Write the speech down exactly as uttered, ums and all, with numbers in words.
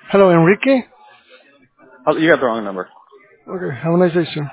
Hello, Enrique. Oh, you got the wrong number. Okay, have a nice day, sir.